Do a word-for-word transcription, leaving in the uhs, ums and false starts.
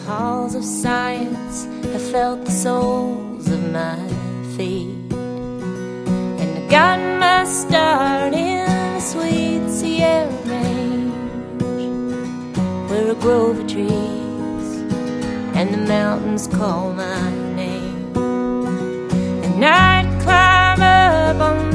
halls of science have felt the soles of my feet, and I got my start in the sweet Sierra Range, where a grove of trees and the mountains call my name. And I'd climb up on